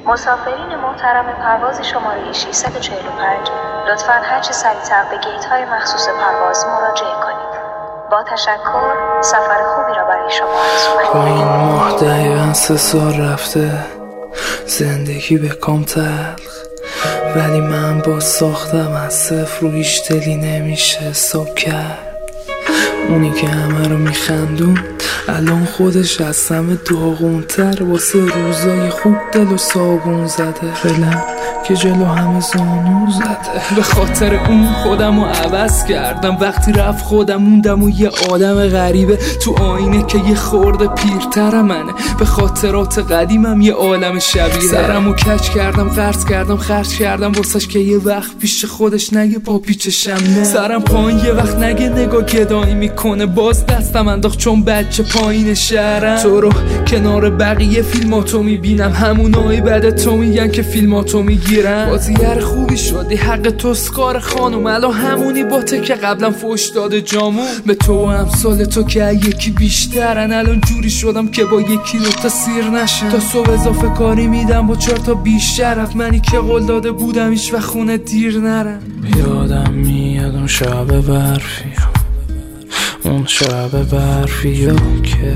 مسافرین محترم پرواز شماره 645 لطفاً هرچه سریعتر به گیت‌های مخصوص پرواز مراجعه کنید. با تشکر، سفر خوبی را برای شما آرزو با می‌کنم. این ماه دقیقاً 3 سال رفته، زندگی به کام تلخ، ولی من با ساختم از صفر رو هیچ دلی نمیشه حساب کرد. اونی که همه رو میخندون الان خودش از همه داغونتر، واسه روزای خوب دل و صابون زده، فعلا که جلو همه زانو زده. به خاطر اون خودم رو عوض کردم، وقتی رفت خودم موندم و یه آدم غریبه تو آینه که یه خورده پیرتر منه. به خاطرات قدیمم یه عالم شبیه، سرم رو کج کردم، قرض کردم، خرج کردم واسش که یه وقت پیش خودش نگه با پیچشم نه. سرم پایین یه وقت نگه نگاه گدایی میکنه، باز دستم انداخت چون بچه پایین شهرم. تو رو کنار بقیه فیلماتو میبینم، همونایی بعد تو میگن که فیلماتو میگیرن. بازیگر خوبی شدی، حق توست کار خانم، الان همونی باته که قبلا فوش داده جامون. به تو و امثال تو که یکی بیشترن، الان جوری شدم که با یکی دوتا سیر نشن. تا صبح اضافه کاری میدم با 4 تا بیشرف، منی که قول داده بودم هیچ وقت خونه دیر نرم. یادم میاد اون شب برفی، اون شب برفی که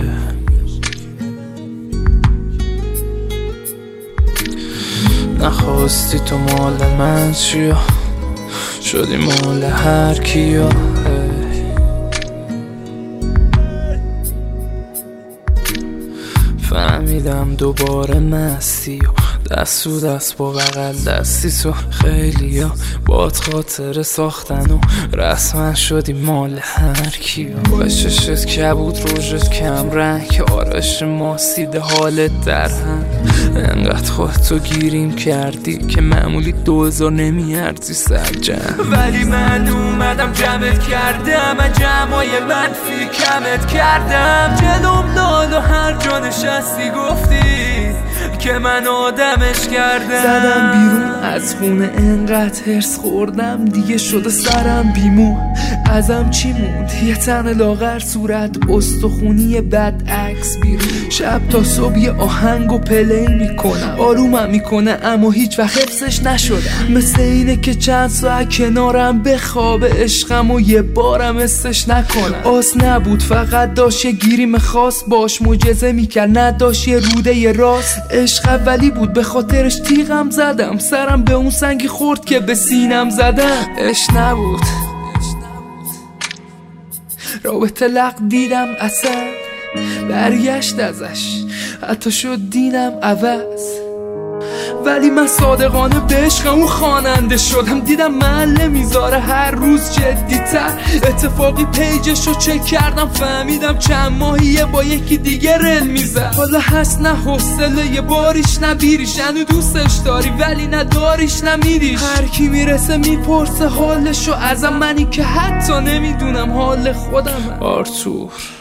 نخواستی تو مال من چیا، شدی مال هر کیا. فهمیدم دوباره مستی و دست و دست با بغل دستی تو. خیلی ها باد خاطر ساختن و رسما شدی مال هر کیا. بچشت کبود روشت کم رنگ که آرش ماسیده حالت در هم. انقدر خودتو گیریم کردی که معمولی 2000 نمیارزی سر جمع، ولی من اومدم جمعت کردم، من جمعای منفی کمت کردم. جلوم داد و هر جا نشستی گفتی که من آدمش کردم. زدم بیرون از خونه انقدر هرس خوردم، دیگه شده سرم بیمو. ازم چی موند؟ یه تن لاغر، صورت استخونی بد عکس بیرون. شب تا صبح یه آهنگ و پلی میکنم، آرومم میکنه اما هیچ وقت حفظش نشدم. مثل اینه که چند ساعت کنارم بخوابه عشقم و یه بارم حسش نکنم. آس نبود فقط داشت یه گیریم خاص، باش معجزه میکرد نداشت یه روده یه راست. عشق اولی بود به خاطرش تیغم زدم، سرم به اون سنگی خورد که به سینم زدم. عشق نبود رابطه لق دیدم اصلا، برگشت ازش حتی شد دینم عوض. ولی من صادقانه به عشق اون خواننده شدم، دیدم محله میذاره هر روز جدی‌تر. اتفاقی پیجشو چک کردم، فهمیدم چند ماهیه با یکی دیگه رل میزد. حالا هست نه حوصله یه باریش نه بیریش، هنو دوستش داری ولی نداریش نمیریش. هر کی میرسه میپرسه حالشو ازم، منی که حتی نمیدونم حال خودم. آرتور